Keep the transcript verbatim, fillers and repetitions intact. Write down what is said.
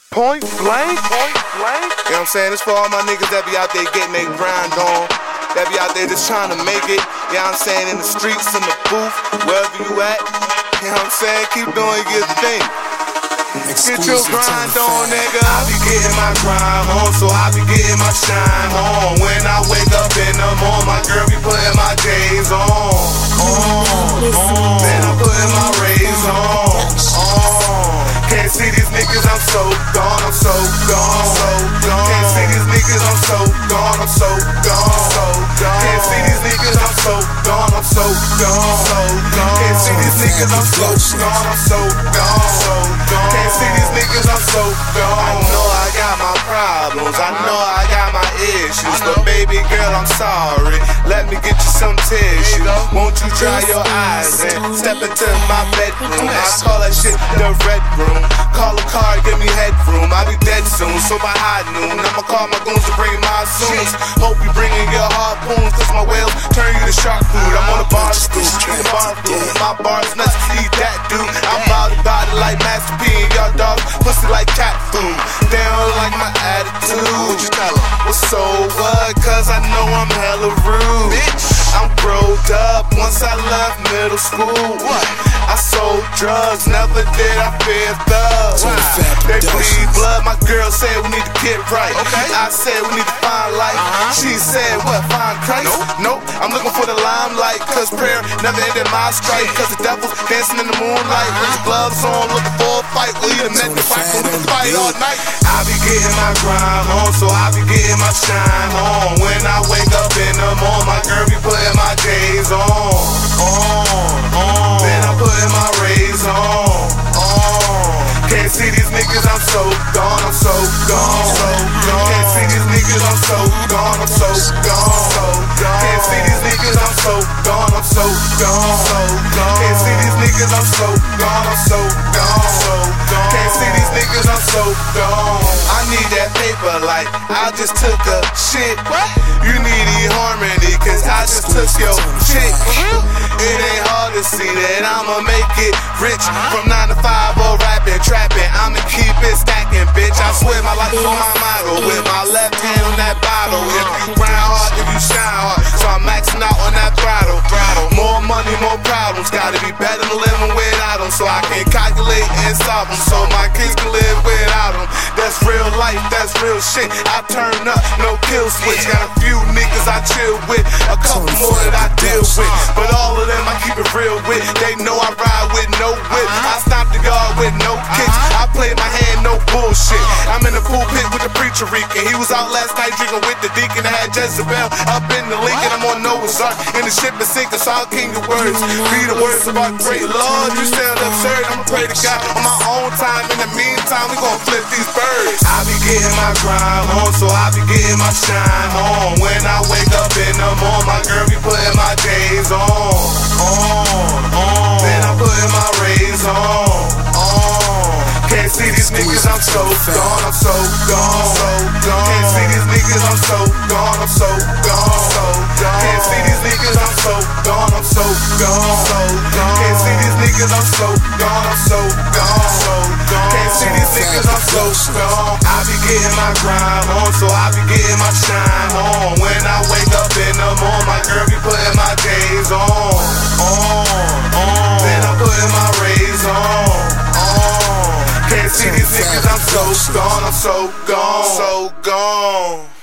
Point blank, point blank. You know what I'm saying? It's for all my niggas that be out there getting their grind on, that be out there just trying to make it. You know what I'm saying? In the streets, in the booth, wherever you at. You know what I'm saying? Keep doing your thing. Get your grind on, nigga. I be getting my grind on, so I be getting my shine on. When I wake up in the morning, my girl be putting my J's on. On, on. Then I'm putting my Rays on. On. Can't see these niggas, I'm so gone, I'm so gone, so gone. Can't see these niggas, I'm so gone, I'm so gone, so gone. Can't see these niggas, I'm so gone, I'm so gone, so gone. Can't see these niggas, I'm so gone, I'm so gone, so gone. Can't see these niggas, I'm so gone. I know I got my problems, I know I got my issues, but baby girl, I'm sorry. Let me get you some tissue. Won't you dry your eyes and step into my bedroom? I call that shit the red room. Call a car, give me headroom. I'll be dead soon, so by high noon I'ma call my goons to bring my soons. Hope you bringing your harpoons, cause my whales turn you to shark food. I'm on the bar stool, in the bar room. My bar's nuts, eat that dude. I'm about about it like Master P and y'all dogs pussy like cat food. They don't like my attitude. What you tell them? Well, so what? Cause I know I'm hella rude. I'm growed up once I left middle school. What? I sold drugs, never did I fear thugs. They bleed blood, my girl said we need to get right. Okay. I said we need to find life. Uh-huh. She said what, find Christ? Nope. Nope, I'm looking for the limelight. Cause prayer never ended my strike. Cause the devil's dancing in the moonlight. With his gloves on, looking for a fight. We done met the fight, we can fight all night. I be getting my grind on, so I be getting my shine on. When I wake up in the morning, my girl be putting my J's on. On, on. Then I'm putting my Rays on. On. Can't see these niggas, I'm so gone, I'm so gone, so gone. Can't see these niggas, I'm so gone, I'm so gone, so gone. Can't see these niggas, I'm so gone, I'm so gone, so gone. Can't see these niggas, I'm so gone, I'm so gone, so gone. Can't see these niggas, I'm so gone. I need that paper like I just took a shit. You need eHarmony, cause I just took your chick. It ain't hard to see that I'ma make it rich. From nine to five or rapping, trapping, I'ma keep it stacking, bitch. I swear my life on my motto, with my left hand on that bottle. If you grind hard, if you shine hard, so I'm maxing out on that throttle. More money, more problems, gotta be better than living without them. So I can calculate and solve them, so my kids can live without them. That's real life, that's real shit. I turn up, no kill switch. Got a few niggas I chill with, a couple more that I deal with, but all of them I keep it real with. They know I ride with no whip, I stop the guard with no kicks. I play my hand, no bullshit. I'm in the pulpit with the preacher Rican. He was out last night drinking with the deacon. I had Jezebel up in the Lincoln. I'm on Noah's Ark, and the ship is sinking, so I'll king your words. Be the words of our great Lord. You sound absurd, I'ma pray to God on my own time. In the meantime, we gon' flip these birds. I be getting my grind on, so I be getting my shine on. When I wake up in the morning, my girl be putting my J's on. On, on. Then I'm putting my Rays on. On. Can't see these niggas, I'm so gone, I'm so gone, so gone. Can't see these niggas, I'm so gone, I'm so gone, so gone. Can't see these niggas, I'm so gone, I'm so gone, so gone. Can't see these niggas, I'm so gone, I'm so gone, so gone. Can't see these niggas, I'm so gone. I be getting my grind on, so I be getting my shine on. When I wake up in the morning, my girl be putting my J's on. On, on. Then I'm putting my Rays on. On. Can't see these niggas, I'm so gone, I'm so gone, so gone.